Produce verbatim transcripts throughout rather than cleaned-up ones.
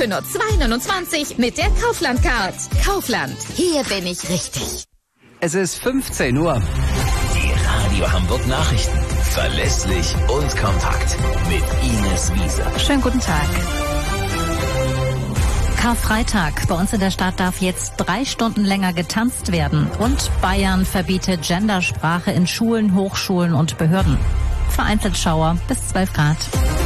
für nur zwei neunundzwanzig mit der Kaufland-Card. Kaufland, hier bin ich richtig. Es ist fünfzehn Uhr. Die Radio Hamburg Nachrichten. Verlässlich und kompakt. Mit Ines Wieser. Schönen guten Tag. Karfreitag. Bei uns in der Stadt darf jetzt drei Stunden länger getanzt werden. Und Bayern verbietet Gendersprache in Schulen, Hochschulen und Behörden. Vereinzelt Schauer bis zwölf Grad.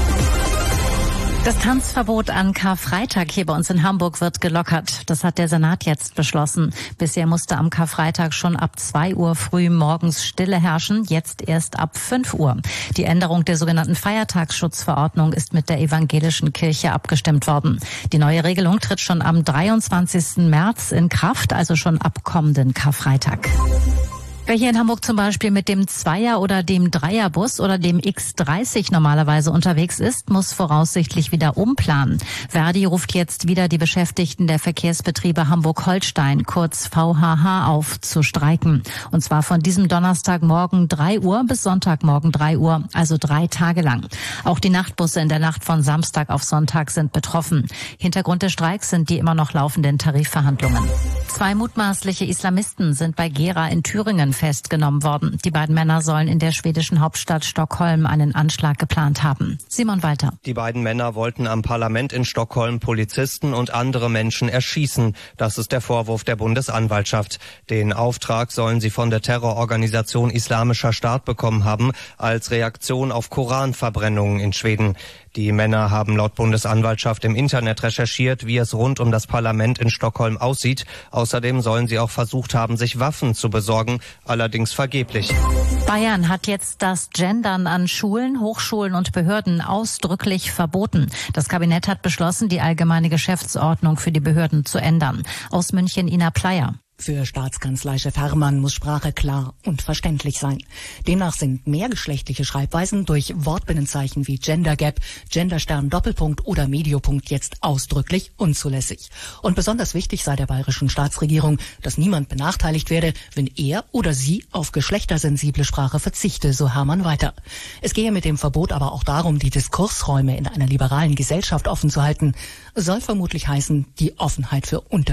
Das Tanzverbot an Karfreitag hier bei uns in Hamburg wird gelockert. Das hat der Senat jetzt beschlossen. Bisher musste am Karfreitag schon ab zwei Uhr früh morgens Stille herrschen, jetzt erst ab fünf Uhr. Die Änderung der sogenannten Feiertagsschutzverordnung ist mit der evangelischen Kirche abgestimmt worden. Die neue Regelung tritt schon am dreiundzwanzigsten März in Kraft, also schon ab kommenden Karfreitag. Wer hier in Hamburg zum Beispiel mit dem Zweier- oder dem Dreierbus oder dem X dreißig normalerweise unterwegs ist, muss voraussichtlich wieder umplanen. Verdi ruft jetzt wieder die Beschäftigten der Verkehrsbetriebe Hamburg-Holstein, kurz V H H, auf, zu streiken. Und zwar von diesem Donnerstagmorgen drei Uhr bis Sonntagmorgen drei Uhr, also drei Tage lang. Auch die Nachtbusse in der Nacht von Samstag auf Sonntag sind betroffen. Hintergrund des Streiks sind die immer noch laufenden Tarifverhandlungen. Zwei mutmaßliche Islamisten sind bei Gera in Thüringen festgenommen worden. Die beiden Männer sollen in der schwedischen Hauptstadt Stockholm einen Anschlag geplant haben. Simon Walter. Die beiden Männer wollten am Parlament in Stockholm Polizisten und andere Menschen erschießen. Das ist der Vorwurf der Bundesanwaltschaft. Den Auftrag sollen sie von der Terrororganisation Islamischer Staat bekommen haben, als Reaktion auf Koranverbrennungen in Schweden. Die Männer haben laut Bundesanwaltschaft im Internet recherchiert, wie es rund um das Parlament in Stockholm aussieht. Außerdem sollen sie auch versucht haben, sich Waffen zu besorgen, allerdings vergeblich. Bayern hat jetzt das Gendern an Schulen, Hochschulen und Behörden ausdrücklich verboten. Das Kabinett hat beschlossen, die allgemeine Geschäftsordnung für die Behörden zu ändern. Aus München Ina Pleyer. Für Staatskanzleichef Herrmann muss Sprache klar und verständlich sein. Demnach sind mehrgeschlechtliche Schreibweisen durch Wortbinnenzeichen wie Gender Gap, Genderstern, Doppelpunkt oder Mediopunkt jetzt ausdrücklich unzulässig. Und besonders wichtig sei der bayerischen Staatsregierung, dass niemand benachteiligt werde, wenn er oder sie auf geschlechtersensible Sprache verzichte, so Herrmann weiter. Es gehe mit dem Verbot aber auch darum, die Diskursräume in einer liberalen Gesellschaft offen zu halten. Soll vermutlich heißen, die Offenheit für Unter